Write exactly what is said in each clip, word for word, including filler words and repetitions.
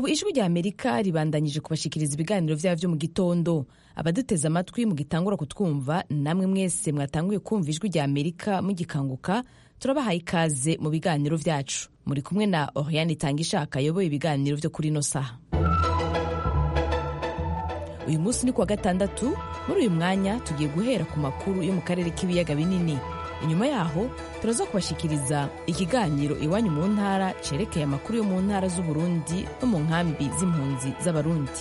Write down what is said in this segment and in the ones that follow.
ubu ijwi rya Amerika ribandanyije kubashikiriza ibiganiro vyabo vyo mu gitondo. Abaduteze amatwi mugitangura kutwumva, namwe mwese mwatanguye kumva ijwi rya Amerika mugikanguka, turabahaye ikaze mu biganiro vyacu. Muri kumwe na Oriane Itangishaka ayoboye ibiganiro vyo kuri no saha. Uyu munsi ni kuwa gatandatu. Muri uyu mwanya tugiye guhera ku makuru yo mu karere k'ibiyaga binini. Inyuma yaho turaza kubashikiriza ikiganiro iwanyu mu ntara cerekeye amakuru yo mu ntara z'Uburundi no mu nkambi z'impunzi z'Abarundi.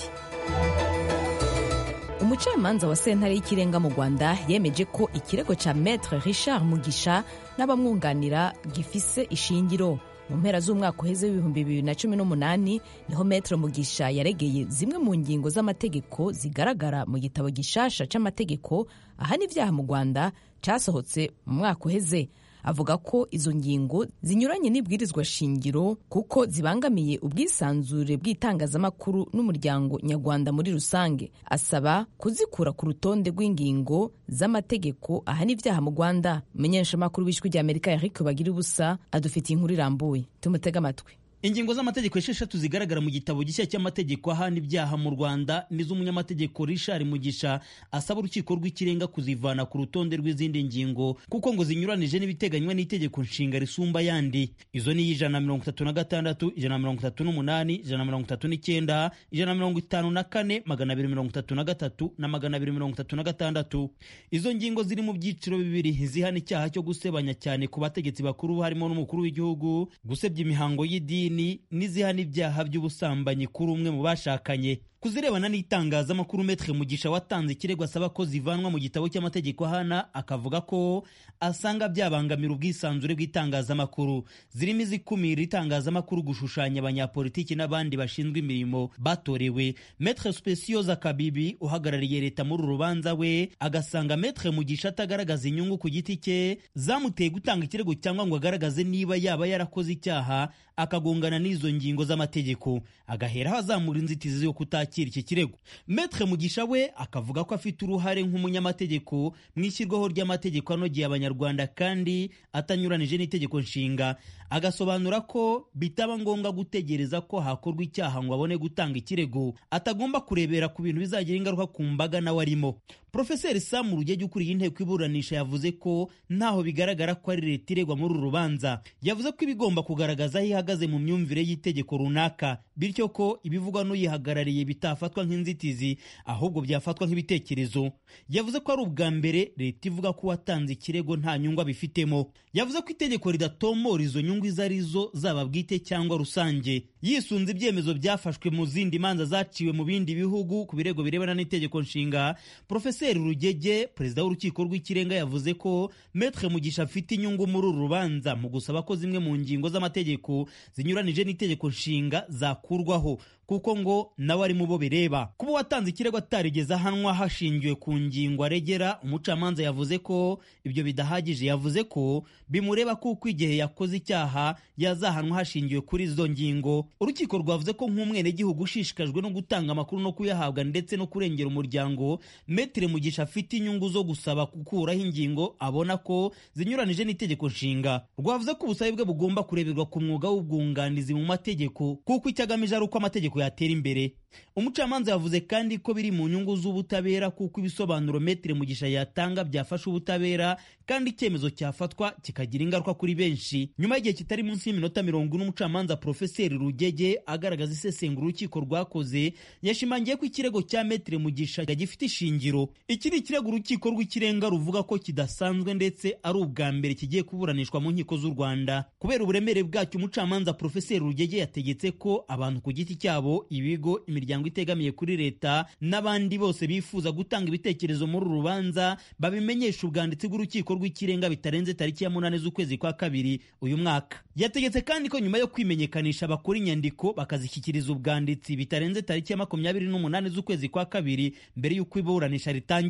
Umucamanza wa sentare y'ikirenga mu Rwanda yemeje ko ikirego ca Maître Richard Mugisha n'abamwunganira gifise ishingiro. Mu mpera z'umwaka uheze w'ibihumbi bibiri na cumi n'umunani niho Maître Mugisha yaregeye zimwe mu ngingo z'amategeko zigaragara mu gitabo gishasha c'amategeko ahana ivyaha mu Rwanda casohotse mu mwaka uheze. Avuga ko izo ngingo zinyuranye n'ibwirizwa shingiro kuko zibangamiye ubwisanzure bw'itangazamakuru n'umuryango nyarwanda muri rusange. Asaba kuzikura ku rutonde rw'ingingo z'amategeko ahana ivyaha mu Rwanda. Umumenyeshamakuru w'ijwi rya Amerika Eric Bagirubusa adufitiye inkuru irambuye, tumutega amatwi. Ingingo z'amategeko esheshatu zigaragara mu gitabo gishya cy'amategeko ahana ibyaha mu Rwanda nizo umunyamategeko Richard Mugisha asaba urukiko rw'ikirenga kuzivana ku rutonde rw'izindi ngingo kuko ngo zinyuranije n'ibiteganywa n'itegeko nshinga risumba yandi. Izo ni ijana na mirongo itatu na gatandatu, ijana na mirongo itatu n'umunani, ijana na mirongo itatu n'icyenda, ijana na mirongo itanu na kane, magana abiri mirongo itatu na gatatu na magana abiri mirongo itatu na gatandatu. Izo ngingo ziri mu byiciro bibiri zihana icyaha cyo gusebanya cyane ku bategetsi bakuru harimo n'umukuru w'igihugu, gusebya imihango y'idini n'izihana ibyaha by'ubusambanyi kuri umwe mu bashakanye. Kuzirebana n'itangazamakuru, Maître Mugisha watanze ikirego asaba ko zivanwa mu gitabo cy'amategeko ahana, akavuga ko asanga byabangamira ubwisanzure bw'itangazamakuru, zirimo izikumira itangazamakuru gushushanya abanyapolitiki n'abandi bashinzwe imirimo batorewe. Maître Specioza Kabibi uhagarariye leta muri urubanza we agasanga Maître Mugisha atagaragaza inyungu ku giti cye zamuteye gutanga ikirego cyangwa ngo agaragaze niba yaba yarakoze icyaha akagongana n'izo ngingo z'amategeko, agaheraho azamura inzitizi yo kutakira iki kirego. Maître Mugisha we akavuga ko afite uruhare nk'umunyamategeko mu ishyirwaho ry'amategeko anogeye abanyarwanda kandi atanyuranije n'itegeko nshinga. Agasobanura ko bitaba ngombwa gutegereza ko hakorwa icyaha ngo abone gutanga ikirego, atagomba kurebera ku bintu bizagira ingaruka ku mbaga nawe arimo. Profeseri Sam Rugege ukuriye inteko iburanisha yavuze ko ntaho bigaragara ko ari leta iregwa muri uru rubanza. Yavuze ko ibigomba kugaragaza aho ihagaze mu myumvire y'itegeko runaka, bityo ko ibivugwa n'uyihagarariye bitafatwa nk'inzitizi ahubwo byafatwa nk'ibitekerezo. Yavuze ko ari ubwa mbere leta ivuga ko watanze ikirego nta nyungu abifitemo. Yavuze ko itegeko ridatomora izo nyungu izo arizo zaba bwite cyangwa rusange. Yisunze ibyemezo byafashwe mu zindi manza zaciwe mu bindi bihugu ku birego birebana n'itegeko nshinga, Profeseri Rugege, perezida w'urukiko rw'ikirenga, yavuze ko Maître Mugisha afite inyungu muri uru rubanza mu gusaba ko zimwe mu ngingo z'amategeko zinyuranije n'itegeko nshinga zakurwaho kuko ngo nawe ari mu bo bireba. Kuba watanze ikirego atarigeze ahanwa hashingiwe ku ngingo aregera, umucamanza yavuze ko ibyo bidahagije. Yavuze ko bimureba kuko igihe yakoze icyaha yazahanwa hashingiwe kuri izo ngingo. Urukiko rwavuze ko nk'umwenegihugu ushishikajwe no gutanga amakuru no kuyahabwa ndetse no kurengera umuryango, Maître Mugisha afite inyungu zo gusaba gukuraho ingingo abona ko zinyuranije n'itegeko nshinga. Rwavuze ko ubusabe bwe bugomba kureberwa ku mwuga w'ubwunganizi mu mategeko kuko icyagamije ari uko amategeko yatera imbere. Umucamanza yavuze kandi ko biri mu nyungu z'ubutabera kuko ibisobanuro Maître Mugisha yatanga byafasha ubutabera kandi icyemezo cyafatwa kikagira ingaruka kuri benshi. Nyuma y'igihe kitari munsi y'iminota mirongo ine, umucamanza Profeseri Rugege agaragaza isesengura urukiko rwakoze, yashimangiye ko ikirego cya Maître Mugisha gifite ishingiro. Iki ni ikirego urukiko rw'ikirenga ruvuga ko kidasanzwe ndetse ari ubwa mbere kigiye kuburanishwa mu nkiko z'u Rwanda. Kubera uburemere bwacyo, umucamanza Profeseri Rugege yategetse ko abantu ku giti cyabo, ibigo, imiryango itegamiye kuri leta n'abandi bose bifuza gutanga ibitekerezo muri uru rubanza babimenyesha ubwanditsi bw'urukiko rw'ikirenga bitarenze tariki ya munani z'ukwezi kwa kabiri uyu mwaka. Yategetse kandi ko nyuma yo kwimenyekanisha bakora inyandiko bakazishyikiriza ubwanditsi bitarenze tariki ya makumyabiri n'umunani z'ukwezi kwa kabiri mbere y'uko iburanisha ritangira.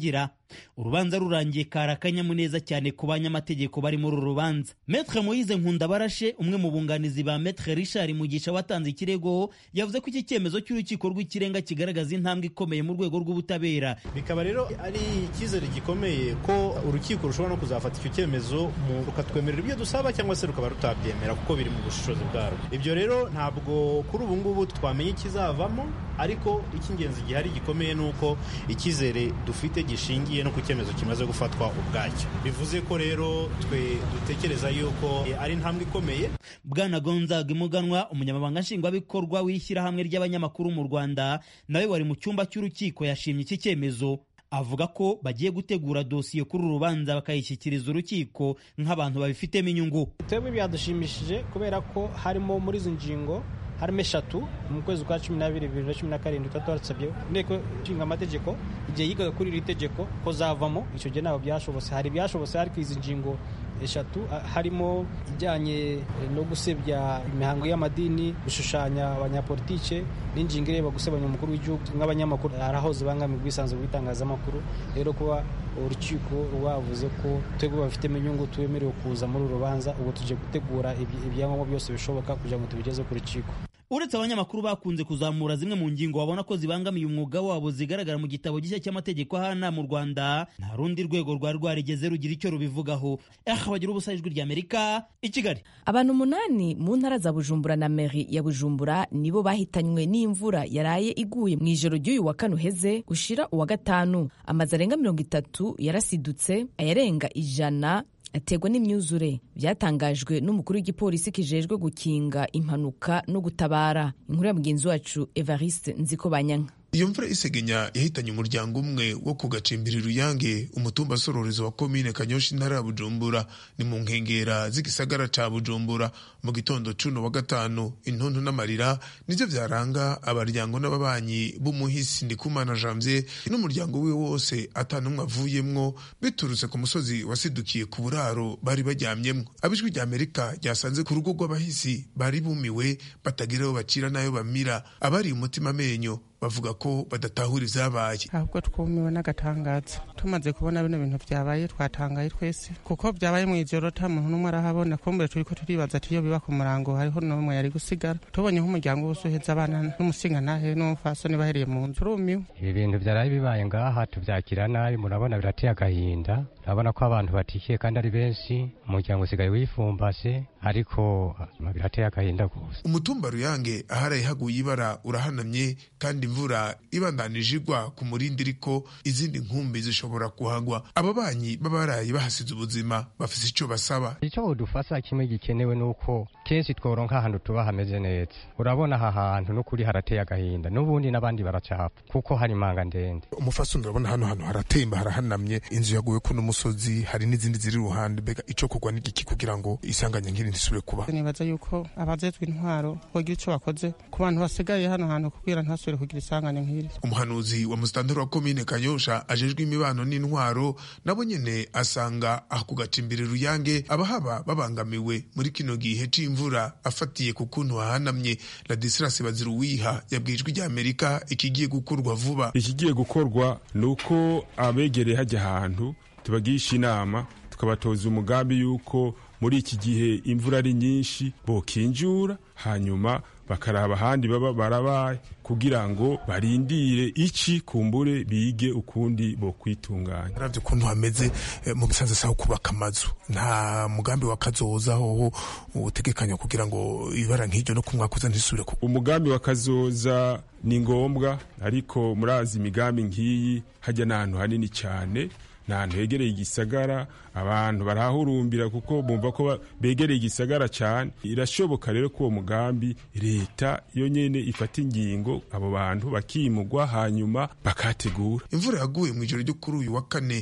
urubanza rurangiye kari akanyamuneza cyane ku banyamategeko bari muri uru rubanza. Maître Moise Nkundabarashe, umwe mu bunganizi ba Maître Richard Mugisha watanze ikirego, yavuze ko iki cyemezo cy'urukiko rw'ikirenga kigaragaza intambwe ikomeye mu rwego rw'ubutabera. Bikaba rero ari icyizere gikomeye ko urukiko rushobora no kuzafata icyo cyemezo rukatwemerera ibyo dusaba cyangwa se rukaba rutabyemera kuko biri mu bushobozi bwarwo. Ibyo rero ntabwo kuri ubu ngubu twamenye ikizavamo, ariko icy'ingenzi gihari gikomeye ni uko icyizere dufite gishingiye no ku cyemezo kimaze gufatwa ubwacyo. Bivuze ko rero twe dutekereza yuko ari intambwe ikomeye. Bwana Gonzaga Imuganwa, umunyamabanga nshingwabikorwa w'ishyirahamwe ry'abanyamakuru mu Rwanda, nawe wari mu cyumba cy'urukiko, yashimye iki cyemezo. Avuga ko bagiye gutegura dosiye kuri uru rubanza bakayishyikiriza urukiko nk'abantu babifitemo inyungu. Twebwe byadushimishije kubera ko harimo muri izo ngingo harimo eshatu mu kwezi kwa cumi n'abiri bibiri na cumi na karindwi twatsabye inteko ishinga amategeko igihe yigaga kuri iri tegeko ko zavamo. Icyo gihe ntabwo byashobotse, hari byashobotse ariko izi ngingo eshatu harimo ijyanye no gusebya imihango y'amadini, gushushanya abanyapolitike, n'ingingo ireba gusebanya umukuru w'igihugu nk'abanyamakuru arahoze bangamiye ubwisanzure bw'itangazamakuru. Rero kuba urukiko rwavuze ko twebwe bafitemo inyungu twemerewe kuza muri uru rubanza, ubu tuje gutegura ibyangombwa byose bishoboka kugira ngo tubigeze ku rukiko. Uretse abanyamakuru bakunze kuzamura zimwe mu ngingo babona ko zibangamiye umwuga wabo zigaragara mu gitabo gishya cy'amategeko hana mu Rwanda, nta rundi rwego rwari rwarigeze rugira icyo rubivugaho. Eh, bagira ubusa ijwi ry'Amerika i Kigali. Abantu umunani mu ntara za Bujumbura na Mairie ya Bujumbura nibo bahitanywe n'imvura yaraye iguye mu ijoro ry'uyu wa kane uheze ushira uwa gatanu. Amazu arenga mirongo itatu yarasidutse, ayarenga ijana ategwa n'imyuzure. Byatangajwe n'umukuru w'igipolisi kijejwe gukinga impanuka no gutabara. Inkuru ya mugenzi wacu Evariste Nzikobanyanka. Iyo mvura isegenya yahitanye umuryango umwe wo ku Gacimbiri Ruyange, umutumba sororezo wa komine Kanyosha, intara ya Bujumbura. Ni mu nkengera z'igisagara ca Bujumbura. Mu gitondo cuno wa gatanu, intonto n'amarira nivyo vyaranga abaryango n'ababanyi b'umuhisi Ndikumana Janvier n'umuryango we wose atanumwe avuyemwo, biturutse ku musozi wasidukiye ku buraro bari baryamyemwo. Abijwi rya Amerika ryasanze ku rugo rw'abahisi bari bumiwe, batagira aho bacira nayo bamira. Abari umutima menyo bavuga ko badatahura izabaye. Ahubwo twumiwe n'agatangaza, tumaze kubona bino bintu byabaye twatangaye twese, kuko byabaye mu ijoro ta muntu n'umwe arahabona. Kumbure turiko turibaza ati iyo biba ku murango hariho n'umwe yari gusigara. Tubonye nk'umuryango wose uheza abana n'umusinga nahe n'umufasoni bahereye mu nzu, rumiwe. Ibi bintu byaraye bibaye ngaha tubyakira nabi, murabona birateye agahinda. Urabona ko abantu batikiye kandi ari benshi, umuryango usigaye wifumbase, ariko birateye agahinda gusa. Umutumba Ruyange aharaye haguye ibara urahanamye, kandi imvura ibandanije igwa ku murindi, ariko izindi nkumbi zishobora kuhagwa. Ababanyi babaraye bahasize ubuzima bafise ico basaba. Icyo udufasa kimwe gikenewe nuko kenshi tworonka ahantu tuba hameze neza. Urabona aha hantu n'ukuri harateye agahinda, n'ubundi n'abandi baracapfa kuko hari imanga ndende. Umufasoni urabona hano hantu haratemba, harahanamye, inzu yaguye ku n'umusozi, hari n'izindi ziri ruhande. Bega ico kugwa n'igiki kugira ngo isanganya nkiri ntisubire kuba. Nibaza yuko abazezwe intwaro bogira ico bakoze ku bantu basigaye hano hantu kugira ntasubire kugira isanganya nkiri. Umuhanuzi wa Mustanteri wa komine Kanyosha ajejwe imibano n'intwaro nabo nyene asanga aho ku Gacimbiri Ruyange abahaba babangamiwe muri kino gihe c'imvura afatiye ku kuntu hahanamye. Ladislas Baziruwiha yabwijwe rya Amerika ikigiye gukorwa vuba. Ikigiye gukorwa nuko abegereye hajya ahantu tubagisha inama, tukabatoza umugambi yuko muri iki gihe imvura ari nyinshi bokinjura, hanyuma bakaraba ahandi baba barabaye kugira ngo barindire iki kumbure bige ukundi bo kwitunganya. Ravyo kuntu hameze eh, mu gisanze saho kubaka amazu, nta mugambi wakazoza ho utegekanya kugira ngo ibara nk'iryo no kumwakuza ntisubire ku. Umugambi wakazoza ni ngombwa, ariko murazi imigambi nk'iyi hajya n'ahantu hanini cyane, n'ahantu hegereye igisagara, abantu barahurumbira kuko bumva ko begereye igisagara cyane. Irashoboka rero ko uwo mugambi leta yo nyene ifata ingingo, abo bantu bakimugwa hanyuma bakategura. Imvura yaguye mu ijoro ryo kuri uyu wa kane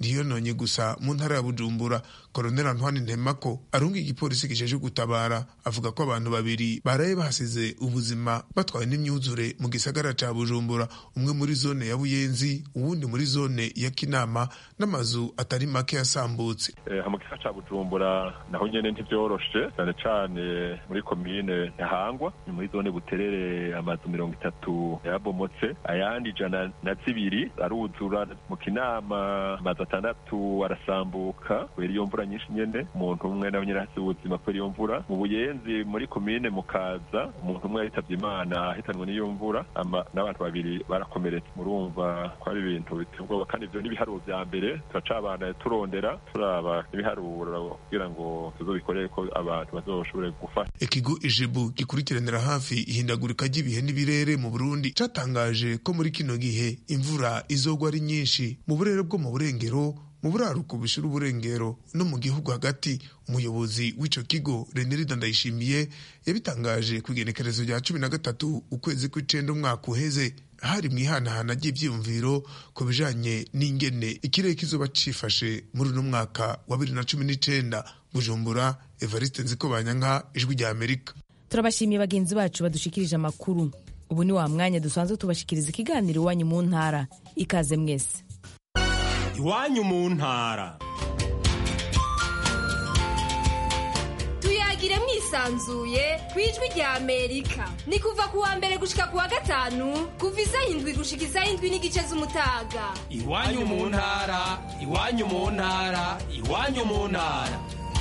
ntiyononye gusa mu ntara ya Bujumbura. Colonel Antoine Ntemako arunga igipolisi gisheje gutabara avuga ko abantu babiri baraye bahasize ubuzima batwaye n'imyuzure mu gisagara ca Bujumbura, umwe muri zone ya Buyenzi uwundi muri zone ya Kinama, n'amazu atari make yasambutse. Eh, mu gisagara ca Bujumbura naho nyene ntivyoroshe cyane cyane muri komine Ntahangwa, ni muri zone Buterere amazu mirongo itatu yabomotse, ayandi ijana na zibiri aruzura. Mu Kinama amazu atandatu arasambuka kubera iyo mvura nyinshi nyene, umuntu umwe nawe nyene hasi ubuzima kubera iyo mvura. Mu Buyenzi muri komine Mukaza umuntu umwe yitavye Imana ahitanwe n'iyo mvura, n'abantu babiri barakomeretse. Murumva ko ari ibintu biteye ubwoba, kandi ivyo n'ibiharuro vya mbere turacabana turondera turaba ibiharuro kugira ngo tuzobikorere ko abantu bazoshobore gufasha. Ikigo Ijebu gikurikiranira hafi ihindagurika ry'ibihe n'ibirere mu Burundi catangaje ko muri kino gihe imvura izogwa ari nyinshi mu burere bwo mu burengero, mu buraruko bushira uburengero no mu gihugu hagati. Umuyobozi w'ico kigo Renirida Ndayishimiye yabitangaje ku igenekerezo rya cumi na gatatu ukwezi kw'icenda umwaka uheze, hari mwihanahana ry'ivyiyumviro ku bijanye n'ingene ikirere kizoba cifashe muri uno mwaka wa bibiri na cumi n'icenda. Bujumbura, Evariste Nzikobanyanka, Ijwi rya Amerika. Turabashimiye bagenzi bacu badushikirije amakuru. Ubu ni wa mwanya dusanzwe tubashikiriza ikiganiro Iwanyu mu ntara. Ikaze mwese. Iwanyu mu ntara. Tuyagire mwisanzuye kwijwi rya Amerika. Ni kuva kuwa mbere gushika kuwa gatanu, kuva isaha indwi gushika isaha indwi n'igice z'umutaga. Iwanyu mu ntara, iwanyu mu ntara, iwanyu mu ntara.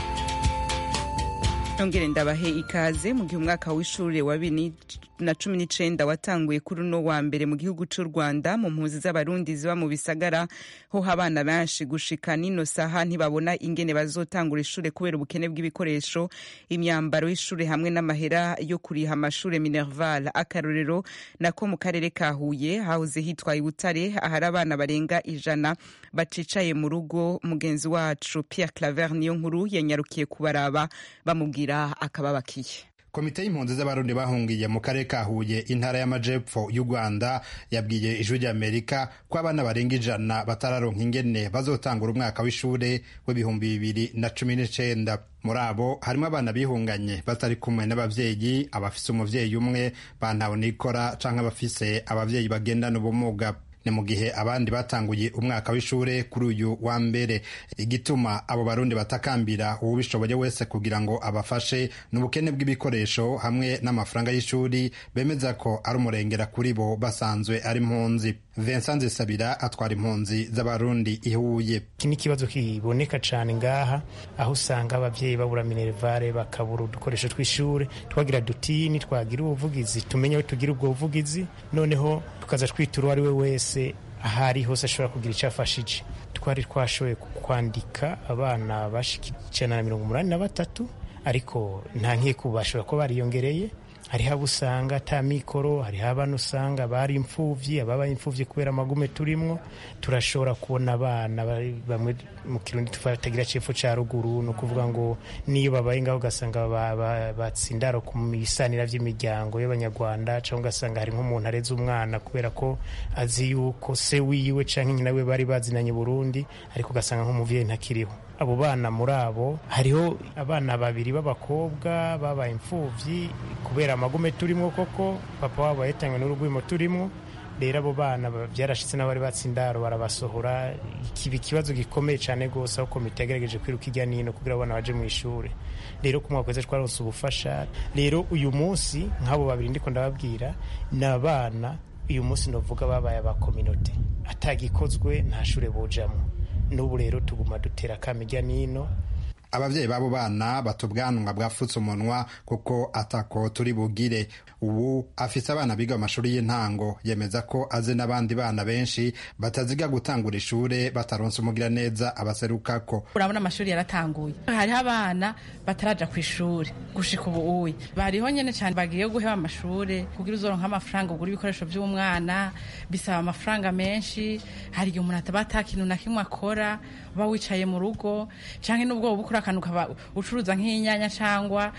Nongere ndabahe ikaze mu gihe umwaka w'ishure wa bibiri na cumi n'icenda watanguye kuri uno wa mbere mu gihugu c'u Rwanda. Mu mpuzi z'abarundi ziba mu bisagara ho abana benshi gushika nino saha ntibabona ingene bazotangura ishure kubera ubukene bw'ibikoresho, imyambaro y'ishure hamwe n'amahera yo kuriha amashure Minerval. Akarorero nako mu karere ka Huye hahoze hitwa i Butare, ahari abana barenga ijana bacicaye mu rugo. Mugenzi wacu Pierre Claver niyo nkuru yanyarukiye kubaraba bamubwira akababakiye. Komite y'impunzi z'abarundi bahungiye mu karere ka Huye intara y'amajepfo y'u Rwanda yabwiye Ijwi rya Amerika ko abana barenga ijana batararonka ingene bazotangura umwaka w'ishure w'ibihumbi bibiri na cumi n'icenda. Muri abo harimo abana bihunganye batari kumwe n'abavyeyi, abafise umuvyeyi umwe bantawe nikora canke abafise abavyeyi bagendana ubumuga. Ni mu gihe abandi batanguye umwaka w'ishure kuri uyu wa mbere. Igituma abo barundi batakambira uwubishoboye wese kugira ngo abafashe n'ubukene bw'ibikoresho hamwe n'amafaranga y'ishuri, bemeza ko ari umurengera kuri bo basanzwe ari impunzi. Vincent Zisabira atwara impunzi z'abarundi ihuye. Iki ni ikibazo kiboneka cane ngaha, aho usanga abavyeyi babura minervare, bakabura udukoresho tw'ishure. Twagira duti ni twagira ubuvugizi tumenye aho tugira ubwo buvugizi, noneho tukaza twitura ari we wese ahari hose ashobora kugira icyo afashije. Twari twashoboye kwandika abana bashika ijana na mirongo umunani na batatu, ariko nta nkeko bashobora ko bariyongereye. Hariho abo usanga ata mikoro, hariho abana usanga bari imfuvyi, ababaye imfuvyi kubera amagume turimwo. Turashobora kubona abana bamwe mu Kirundi tufatagira cepfo ca ruguru, no kuvuga ngo niyo babaye ngaho ugasanga batsindaro ku misanira vy'imiryango y'abanyarwanda, cyangwa ugasanga hari nk'umuntu areze umwana kubera ko azi yuko se wiwe canke nyina we bari bazinanye Burundi, ariko ugasanga nk'umuvyeyi ntakiriho. Abo bana muri abo hariho abana babiri b'abakobwa babaye imfuvyi kubera amagume turimo, koko papa wabo yahitanywe n'urugwimo turimo. Rero abo bana byarashitse n'abari batsindaro barabasohora. Ikibi kibazo gikomeye cyane gose, aho komite yagerageje kwiruka ijya nino kugira abana baje mu ishure. Rero ku mwaka wese twaronse ubufasha. Rero uyu munsi nk'abo babiri ndiko ndababwira n'abana uyu munsi novuga babaye aba community, atagikozwe nta shure bojamwo. N'ubu rero tuguma dutera kamijya nino. Abavyeyi babo bana batubwanwa bwafutse umunwa kuko atako turi bugire. Ubu afise abana biga amashuri y'intango, yemeza ko azi n'abandi bana benshi bataziga gutangura ishure bataronse umugira neza abaserukako. Urabona amashuri yaratanguye, hariho abana bataraja ku ishuri gushika ubu uyi bariho nyene cyane bagiye guheba amashure kugira uzoronka amafaranga ugura ibikoresho by'umwana, bisaba amafaranga menshi. Hari igihe umuntu atabata kintu na kimwe akora, ba wicaye mu rugo canke n'ubwo bukura akantu kaba ucuruza nk'inyanya cyangwa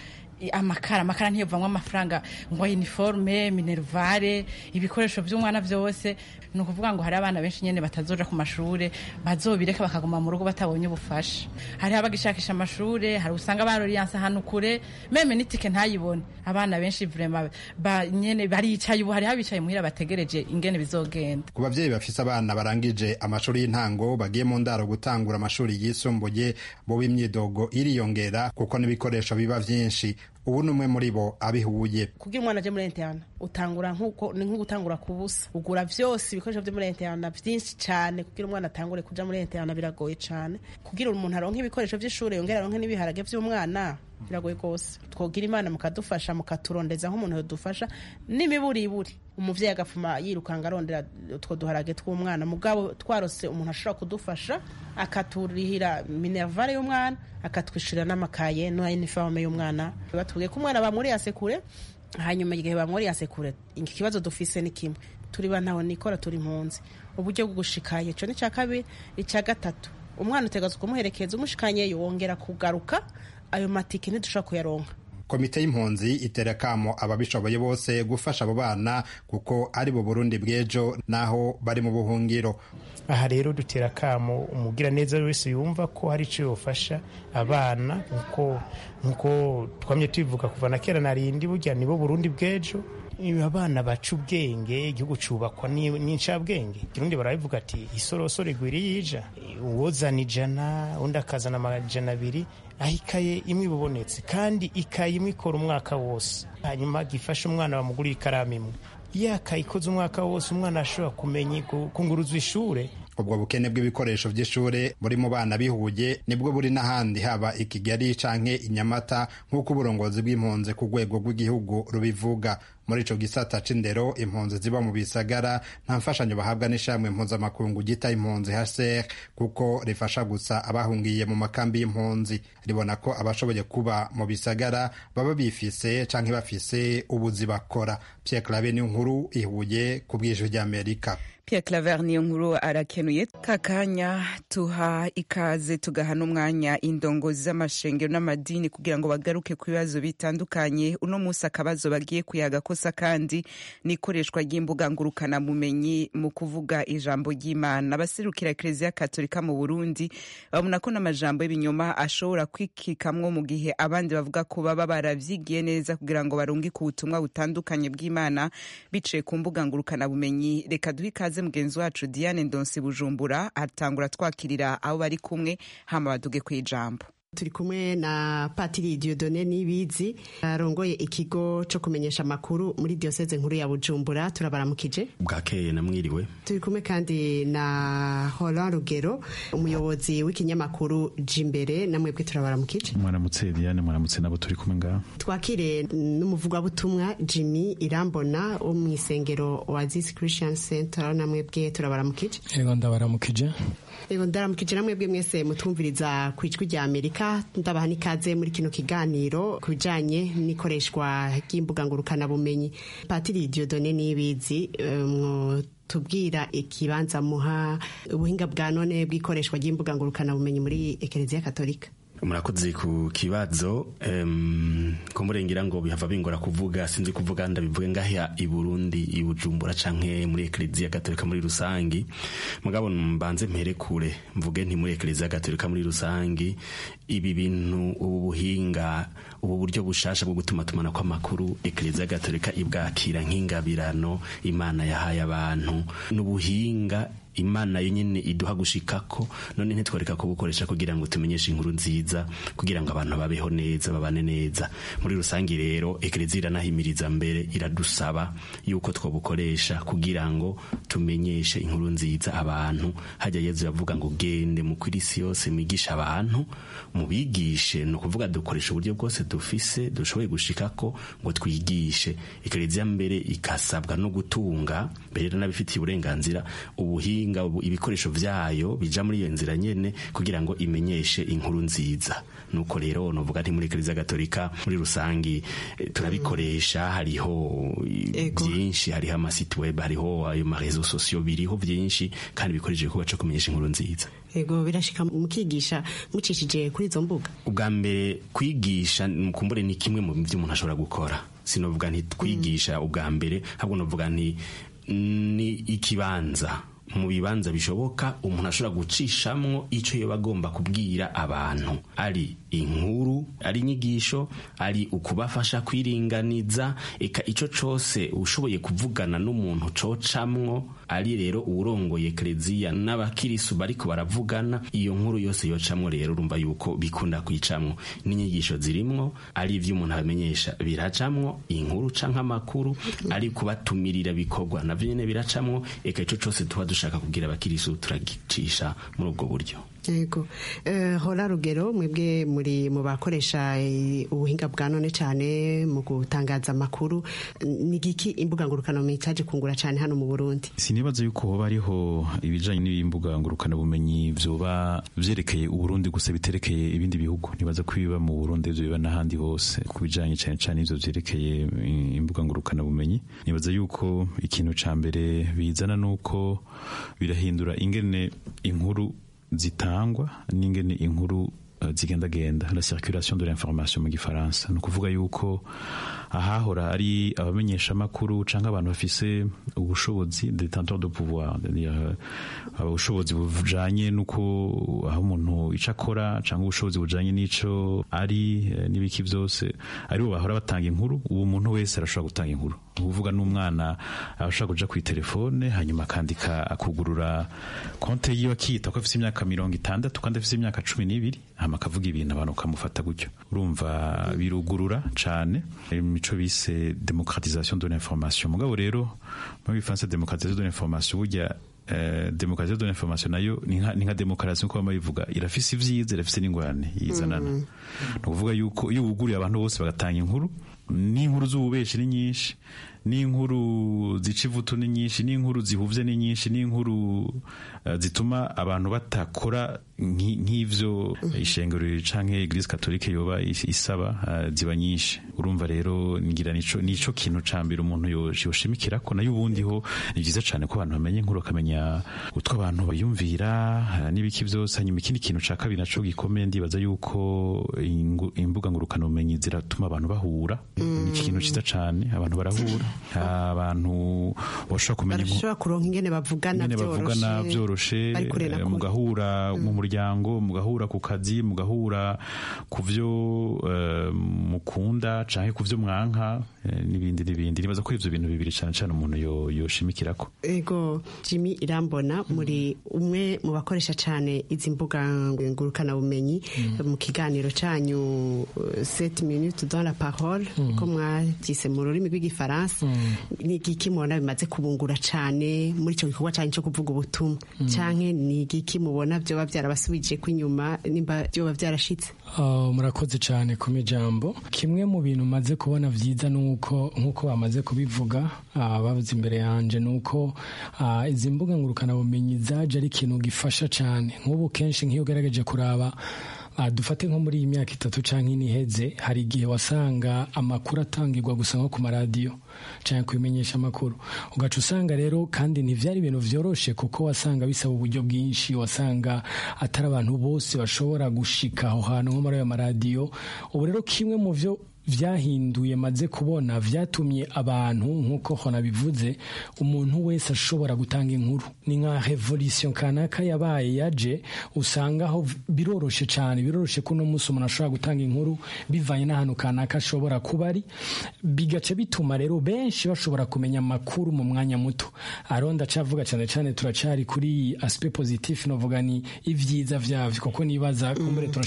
amakara amakara ntiyovamwo amafaranga ngo uniforme minervare ibikoresho by'umwana byose ni ukuvuga ngo hari abana benshi nyene batazoja ku mashure bazobireka bakaguma mu rugo batabonye ubufasha hari abagishakisha amashure hari usanga baroriyanse ahantu kure meme nitike ntayibone abana benshi vraiment ba nyene baricaye ubu hari habicaye muhira bategereje ingene bizogenda ku bavyeyi bafise abana barangije amashuri y'intango bagiye mu ndaro gutangura amashuri yisumbuye bo b'imyidogo iriyongera kuko n'ibikoresho biba vyinshi ubu numwe muri bo abihuye kugira umwana aje muri interna utangura nkuko ni nko gutangura kubusa ugura vyose ibikoresho byo muri interna vyinshi cyane kugira umwana atangure kuja muri interna biragoye cyane kugira umuntu aronke ibikoresho by'ishure yongera aronke n'ibiharage by'umwana biragoye gose twogira imana mukadufasha mukaturondeza nk'umuntu yodufasha n'imiburiburi umuvyeyi agafuma yirukanga arondera utwo duharage tw'umwana mugabo twarose umuntu ashobora kudufasha akaturihira minervare y'umwana akatwishurira n'amakaye no uniforme y'umwana batubwiye ko umwana bamuri yasekure hanyuma igihe bamuri yasekure iki kibazo dufise ni kimwe turi bantaho nikora turi impunzi uburyo bwo gushikaye cyo ni cya kabiri icya gatatu umwana utegazwa kumuherekeza umushikanye yongera kugaruka ayo matike ntidushobora kuyaronka komite y'impunzi itera kamo ababishoboye bose gufasha abo bana kuko ari bo Burundi bw'ejo naho bari mu buhungiro aha rero dutera kamo umugira neza wese yumva ko hari icyo yofasha abana nkuko nkuko twamye tubivuga kuva na kera narindi burya nibo Burundi bw'ejo abana baca ubwenge igihugu cubakwa n'incabwenge kirundi barabivuga ati isorosoro igwiri yija uwozana ijana undi akazana amajana abiri aho ikaye imwe ibubonetse kandi ikaye imwe ikora umwaka wose hanyuma gifasha umwana bamugurira ikaramu imwe yakaye ikoze umwaka wose umwana ashobora kumenya kunguruzwa ishure ubwo bukene bw'ibikoresho by'ishure buri mu bana bihuye nibwo buri n'ahandi haba i Kigali canke i Nyamata nk'uko uburongozi bw'impunzi ku rwego rw'igihugu rubivuga muri ico gisata c'indero impunzi ziba mu bisagara nta mfashanyo bahabwa n'ishamwe mpuzamakungu gita impunzi H C R kuko rifasha gusa abahungiye mu makambi y'impunzi ribona ko abashoboye kuba mu bisagara baba bifise canke bafise ubuzi bakora Pierre Claver niyo nkuru ihuye ku bw'ijwi ry'Amerika Pierre Claver niyo nkuru arakenuye kakanya tuha ikaze tugaha n'umwanya indongozi z'amashengero n'amadini kugira ngo bagaruke ku bibazo bitandukanye uno munsi akabazo bagiye kuyaga kosa kandi n'ikoreshwa ry'imbuga ngurukana bumenyi mu kuvuga ijambo ry'Imana abaserukira Eklezia Katolika mu Burundi babona ko n'amajambo y'ibinyoma ashobora kwikikamwo mu gihe abandi bavuga ko baba baravyigiye neza kugira ngo barungike ubutumwa butandukanye bw'Imana biciye ku mbuga ngurukana bumenyi reka duhikaze mugenzi wacu Diane Ndonsi Bujumbura atangura twakirira abo bari kumwe hama baduge kwijambo turi kumwe na Patiri Dieudonné Nibizi arongoye ikigo cyo kumenyesha makuru muri diocese nkuru ya Bujumbura turabaramukije bwakeye namwiriwe turi kumwe kandi na Roland Rugero umuyobozi w'ikinyamakuru Jimbere namwe bwe turabaramukije mwaramutse Diane mwaramutse nabo turi kumwe ngaho twakire n'umuvuga butumwa Jimmy Irambona wo mu isengero Oasis Christian Center namwe bwe turabaramukije yego ndabaramukije yego ndabaramukije namwe bwe mwese mutumviriza ku ijwi rya Amerika ndabaha nikaze muri kino kiganiro kubijanye n'ikoreshwa ry'imbuga ngurukana bumenyi Patiri Dieudonné Nibizi um, tubwira ikibanza muha ubuhinga bwa none bw'ikoreshwa ry'imbuga ngurukana bumenyi muri Eklezia Katolika murakoze ku kibazo um, ko murengera ngo bihava bingora kuvuga sinzi kuvuga ndabivuge ngaha i Burundi i Bujumbura canke muri Eklezia Katolika muri rusangi mugabo mbanze mpere kure mvuge nti muri Eklezia Katolika muri rusangi ibi bintu ubu buhinga ubu buryo bushasha bwo gutuma tumana kwa makuru Eklezia Katolika ibwakira nk'ingabirano Imana yahaye abantu n'ubuhinga Imana yenyene iduha gushikako none ntitworeka ko bukoresha kugira ngo tumenyeshe inkuru nziza kugira ngo abantu babeho neza babane neza muri rusangi rero Eklezia iranahimiriza mbere iradusaba yuko twobukoresha kugira ngo tumenyeshe inkuru nziza abantu hajya Yezu yavuga ngo gende mu kwirisi yose migisha abantu mubigishe no kuvuga dukoresha uburyo bwose dufise dushoboye gushikako ngo twigishe Eklezia mbere ikasabwa no gutunga mbere nabifitiye uburenganzira ubuhi ubuhinga ibikoresho vyayo bija muri iyo nzira nyene kugira ngo imenyeshe inkuru nziza. Nuko rero novuga nti muri Eklezia Gatolika muri rusangi turabikoresha, hariho byinshi, hariho amasite web, hariho ayo marezo sosio, biriho byinshi kandi bikoresheje kuba cyo kumenyesha inkuru nziza. Ego birashika mukigisha mucishije kuri izo mbuga. Ubwa mbere kwigisha mukumbure ni kimwe mu byo umuntu ashobora gukora. Sinovuga nti twigisha ubwa mbere, ahubwo novuga nti ni ikibanza mu bibanza bishoboka umuntu ashobora gucishamwo ico yoba agomba kubwira abantu, ari inkuru, ari inyigisho, ari ukubafasha kwiringaniza, eka ico cose ushoboye kuvugana n'umuntu cocamwo, ari rero urongoye Eklezia n'abakirisu bariko baravugana, iyo nkuru yose yocamwo rero urumva yuko bikunda kwicamwo. N'inyigisho zirimwo, ari ivyo umuntu abamenyesha biracamwo, inkuru canke amakuru, ari kubatumirira bikorwa navyo nyene biracamwo, eka ico cose tuba dushaka kubwira abakirisu turagicisha muri ubwo buryo. Yego. Eh, hora rugero mwebwe muri mu bakoresha ubuhinga bwa none cyane mu gutangaza amakuru, ni giki imbuga ngurukana bumenyi cyaje kungura cyane hano mu Burundi? Sinibaza yuko hoba hariho ibijanye n'imbuga ngurukana bumenyi vyoba vyerekeye Uburundi gusa biterekeye ibindi bihugu. Nibaza ko biba mu Burundi ivyo biba n'ahandi hose ku bijanye cyane cyane ivyo vyerekeye imbuga ngurukana bumenyi. Nibaza yuko ikintu ca mbere bizana nuko birahindura ingene inkuru zitangwa n'ingene inkuru uh, zigendagenda, la circulation de l'information mu gifaransa. No kuvuga yuko ahahora ari abamenyesha makuru canke abantu bafise ubushobozi, détenteur de pouvoir, c'est-à-dire ubushobozi bujanye nuko aho umuntu ico akora canke ubushobozi bujanye n'ico ari n'ibiki vyose ari bo bahora batanga inkuru. Uwo muntu wese arashobora gutanga inkuru. Uvuga n'umwana ashobora kuja ku telefone hanyuma akandika akugurura konte yiwe akita ko afite imyaka mirongo itandatu kandi afite imyaka cumi n'ibiri hama akavuga ibintu abantu kamufata gutyo. Urumva birugurura cane imico bise démocratisation de l'information. Mugabo rero mu bifaransa démocratisation de l'information burya Uh, démocratie de l'information nayo ni nka demokarasi uko bayivuga, irafise ivyiza irafise n'ingorane yizanana. Mm. No kuvuga yuko iyo uguriye abantu bose bagatanga inkuru, n'inkuru z'ububeshi ni nyinshi, n'inkuru zica ivutu ni nyinshi, n'inkuru zihuvye ni nyinshi, n'inkuru uh, zituma abantu batakora nk'ivyo ishengero canke Eglise Catholique yoba isaba uh, ziba nyinshi. Urumva rero ngira nico nico kintu cambira umuntu yoshimikira ko nayo ubundi ho ni byiza cane ko abantu bamenye inkuru akamenya utwo abantu bayumvira n'ibiki vyose. Hanyuma ikindi kintu ca kabiri naco gikomeye ndibaza yuko imbuga ngurukana bumenyi ziratuma abantu bahura. Mm. Ni ikintu ciza cane, abantu barahura, abantu bashobora kumenya barashobora kuronka ingene bavugana bavugana vyoroshe, mugahura mu muryango, mugahura ku kazi, mugahura ku vyo uh, mukunda canke ku vyo mwanka n'ibindi n'ibindi. Nibaza ko ivyo bintu bibiri cane cane umuntu yo yoshimikirako. Ego Jimmy Irambona, muri umwe mu bakoresha cane izi mbuga ngurukana bumenyi mu kiganiro canyu sept minutes dans la parole ko mwavyise mu rurimi rw'igifaransa, ni igiki mubona bimaze kubungura cane muri ico gikorwa cane cyo kuvuga ubutumwa, canke ni igiki mubona vyoba vyarabasubije ko inyuma nimba vyoba vyarashitse? Uh, murakoze cane ku mijambo. Kimwe mu bintu maze kubona vyiza nuko nkuko bamaze kubivuga uh, bavuze imbere yanje nuko uh, izi mbuga ngurukana bumenyi zaje ari ikintu gifasha cane. Nk'ubu kenshi nk'iyo ugerageje kuraba Uh, dufate nko muri iyi myaka itatu canke iniheze, hari igihe wasanga amakuru atangirwa gusa nko ku maradiyo canke kubimenyesha amakuru, ugaca usanga rero kandi ntivyari ibintu vyoroshe kuko wasanga bisaba uburyo bwinshi, wasanga atari abantu bose bashobora gushika aho hantu nko muri ayo maradiyo. Ubu rero kimwe mu vyo vyahinduye maze kubona vyatumye abantu nkuko hona bivuze umuntu wese ashobora gutanga inkuru. Ni nka revolution kanaka yabaye yaje, usanga aho biroroshe cyane, biroroshe kuno musi umuntu ashobora gutanga inkuru bivanye n'ahantu kanaka ashobora kuba ari, bigace bituma rero benshi bashobora kumenya amakuru mu mwanya muto. Aronda cavuga cyane cyane turacari kuri aspect positif, novuga ni ivyiza vyavyo kuko nibaza kumbere turashaka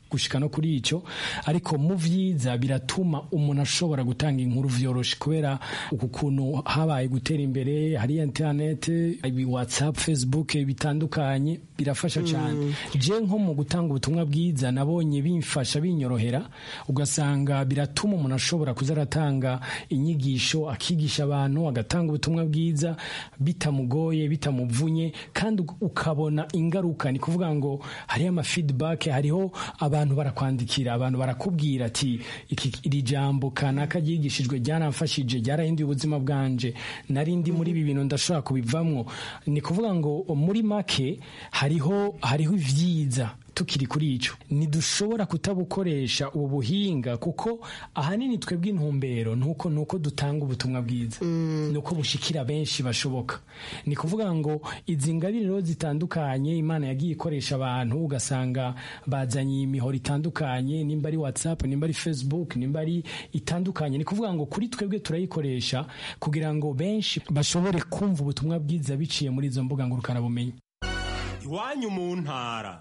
gushika no kuri ico, ariko mu vyiza biratuma umuntu ashobora gutanga inkuru vyoroshe kubera uku kuntu habaye gutera imbere, hari internet, ibi WhatsApp, Facebook bitandukanye birafasha cyane. Je nko mu gutanga ubutumwa bwiza nabonye bimfasha binyorohera, ugasanga biratuma umuntu ashobora kuzaratanga inyigisho, akigisha abantu, agatanga ubutumwa bwiza bitamugoye, bitamuvunye, kandi ukabona ingaruka. Ni kuvuga ngo hari ama feedback, hariho abantu barakwandikira, abantu barakubwira ati iki iri jambo kanaka ryigishijwe ryaramfashije, ryarahinduye ubuzima bwanje, nari ndi muri ibi bintu ndashobora kubivamwo. Ni kuvuga ngo muri make hariho hariho ivyiza tukiri kuri ico, ntidushobora kutabukoresha ubu buhinga kuko ahanini twebwe intumbero nuko nuko dutanga ubutumwa bwiza, nuko bushikira benshi bashoboka. Ni kuvuga ngo izi ngabiriro zitandukanye Imana yagiye ikoresha abantu, ugasanga bazanye imihoro itandukanye, nimba ari WhatsApp, nimba ari Facebook, nimba ari itandukanye. Ni kuvuga ngo kuri twebwe turayikoresha kugira ngo benshi bashobore kumva ubutumwa bwiza biciye muri izo mbuga ngurukana bumenyi. Iwanyu mu ntara.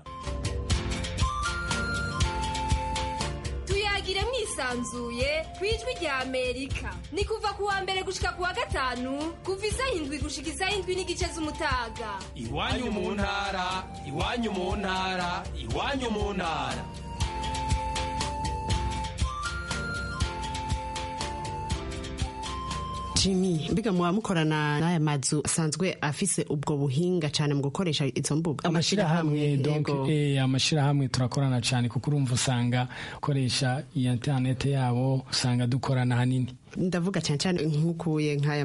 Tuyagire mwisanzuye kwijwi rya Amerika. Ni kuva kuwa mbere gushika kuwa gatanu kuva isaha indwi gushika isaha indwi n'igice z'umutaga. Iwanyu mu ntara, iwanyu mu ntara, iwanyu mu ntara. Jimmy, mbiga muba mukorana n'aya mazu asanzwe afise ubwo buhinga cyane mu gukoresha izo mbuga? Amashirahamwe donc eh amashirahamwe turakorana cyane kuko urumva usanga ukoresha internet yabo, usanga dukorana hanini. Ndavuga cyane cyane nkukuye nk'aya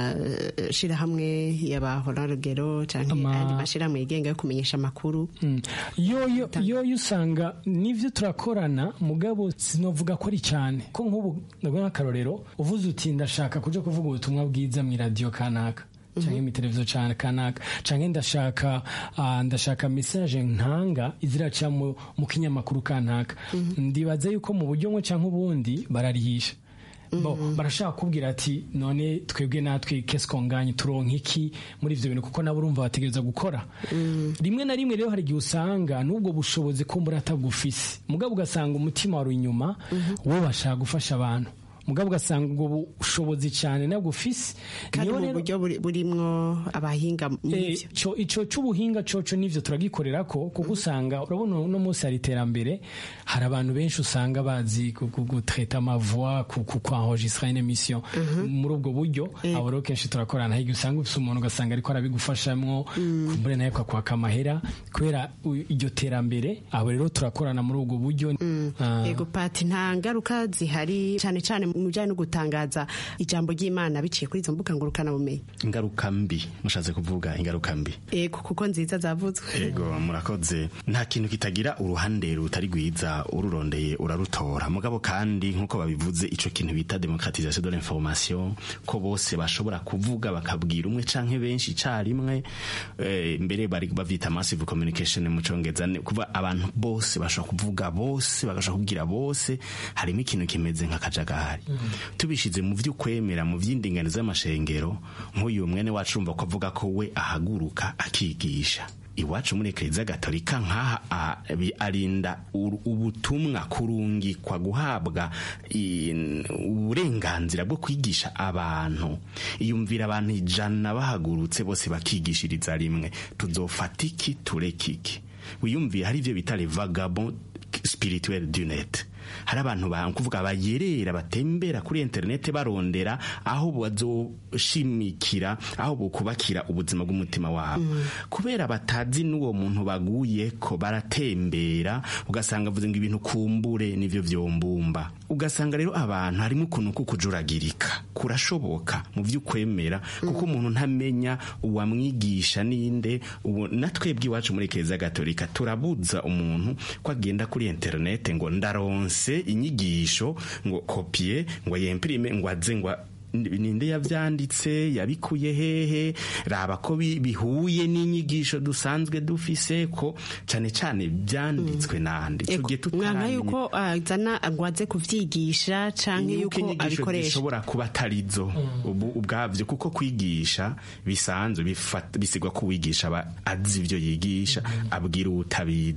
mashirahamwe y'abahorarugero cyangwa andi mashirahamwe yigenga yo kumenyesha amakuru. Mm. yo yo yo usanga nivyo turakorana, mugabo sinovuga ko ari cyane ko nk'ubu ndabona akarorero uvuze uti ndashaka kuja kuvuga ubutumwa bwiza mu radio kanaka canke mu televiziyo cyane kanaka, canke ndashaka uh, ndashaka message ntanga iziraca mu, mu kinyamakuru kanaka. Ndibaza yuko mu buryo mwe canke ubundi bararihisha. Bo barashaka kubwira ati none twebwe natwe keskonganye turonka iki muri ivyo bintu, kuko nabo urumva bategereza gukora. Rimwe na rimwe rero hari gihe usanga nubwo bushobozi ko muratagufise, mugabo ugasanga umutima wari inyuma, wo bashaka gufasha abantu, mugabo ugasanga ubwo bushobozi cyane nabwo ufise, kandi mu buryo burimwo abahinga muvyo. Ico ico c'ubuhinga coco nivyo turagikorera ko, kuko usanga urabona no munsi hari iterambere, hari abantu benshi usanga bazi gutreta ma voix, ku enregistrer une émission muri ubwo buryo. Abo rero kenshi turakorana, higi usanga ufise umuntu ugasanga ariko arabigufashamwo, kumbure nayo kwakwaka amahera kubera iryo terambere. Abo rero turakorana muri ubwo buryo. Yego Pati, nta ngaruka zihari cyane cyane mu bijyanye no gutangaza ijambo ry'Imana biciye kuri izo mbuga ngurukana bumenyi? Ingaruka mbi mushatse kuvuga? Ingaruka mbi yego, kuko nziza zavuzwe. Yego, murakoze. Nta kintu kitagira uruhande rutari rwiza, ururondeye urarutora. Mugabo kandi nkuko babivuze, ico kintu bita démocratisation de l'information, ko bose bashobora kuvuga bakabwira umwe canke benshi carimwe, e, mbere bari bavita massive communication mu Congereza, kuva abantu bose bashobora kuvuga bose, bagashobora kubwira bose. Harimo ikintu kimeze nk'akajagari. Tubishize mu vy'ukwemera, mu vy'indinganizo y'amashengero, nk'uyu mwene wacu urumva ko avuga ko we ahaguruka akigisha. Iwacu muri Eklezia Gatolika nkaha arinda ubutumwa kurungikwa guhabwa uburenganzira bwo kwigisha abantu. Iyumvira abantu ijana bahagurutse bose bakigishiriza rimwe, tuzofata iki tureka iki? Wiyumvira hari ivyo bita les vagabonds spirituels du net. Hari abantu bakuvuga bayerera batembera kuri internet barondera aho bazoshimikira, aho bukubakira ubuzima bw'umutima wabo. Mm. Kubera batazi n'uwo muntu baguye ko baratembera, ugasanga avuze ngo ibintu kumbure nivyo vyombumba. Ugasanga rero abantu harimo ukuntu kukujuragirika kurashoboka mu vy'ukwemera, kuko umuntu ntamenya uwamwigisha ninde. Natwebwe iwacu muri Eklezia Gatolika turabuza umuntu ko agenda kuri internet ngo ndaronse inyigisho ngo kopie ngo yemprime ngo aze ngo ninde yavyanditse, yabikuye hehe, raba ko bihuye n'inyigisho dusanzwe dufise, ko cane cane byanditswe nande. Tugiye tutarana yuko azana agwaze kuvyigisha canke yuko abikoresha bishobora kuba tarizo ubu ubwavyo, kuko kwigisha bisanzwe bisigwa ko wigisha aba azi ivyo yigisha, abwira utabizi.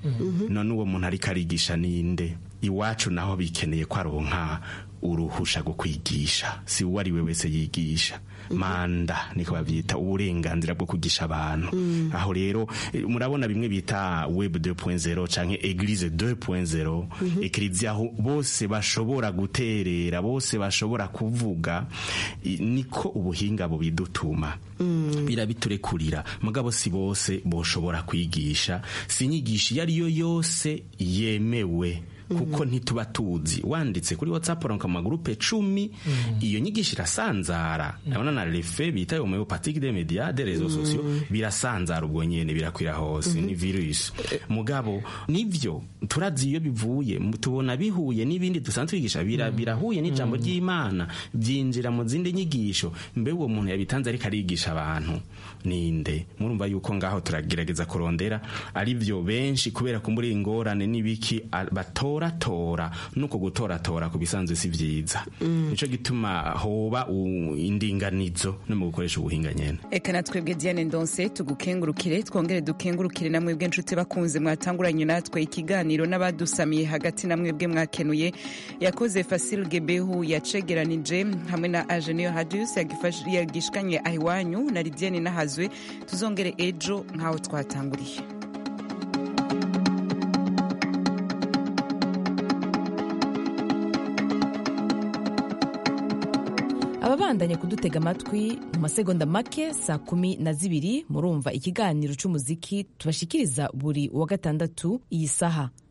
none uwo muntu ariko arigisha ninde? Iwacu naho bikeneye ko aronka uruhusha rwo kwigisha, si uwo ari we wese yigisha. Manda niko bavyita, uburenganzira bwo kugisha abantu. Aho rero murabona bimwe bita web deux point zero canke eglise deux point zero, eklezia aho bose bashobora guterera, bose bashobora kuvuga, niko ubuhinga bubidutuma. Birabiturekurira, mugabo si bose boshobora kwigisha, sinyigisha iyo ariyo yose yemewe. Kuko ntituba tuzi wanditse kuri WhatsApp ronka magroupe cumi iyo nyigisho irasanzara. Nabona na refe bita homeopathique des médias des réseaux sociaux birasanzara ubwo nyene birakwira hose ni virus. Mugabo nivyo turazi iyo bivuye tubona bihuye n'ibindi dusanzwe twigisha bira birahuye n'ijambo ry'Imana byinjira mu zindi nyigisho. Mbe uwo muntu yabitanze ariko arigisha abantu ninde? Murumva yuko ngaho turagerageza kurondera ari byo benshi kubera kumbura ingorane n'ibiki bato tora nuko gutoratora ku bisanzwe si vyiza. Nico gituma hoba indinganizo no mu gukoresha ubuhinga nyene. Eka natwebwe Diane Ndonse tugukengurukire, twongere dukengurukire namwe bwe nshuti bakunze mwatanguranye natwe ikiganiro n'abadusamiye hagati namwe bwe mwakenuye. Yakoze Fasil Gebehu yacegeranije hamwe na Agenio Hadius yagifashe yagishikanye ahiwanyu na Lidiane Nahazwe. Tuzongere ejo nkaho twatanguriye. ababandanye kudutega amatwi mu masegonda make saa kumi na zibiri murumva ikiganiro c'umuziki tubashikiriza buri wa gatandatu iyi saha.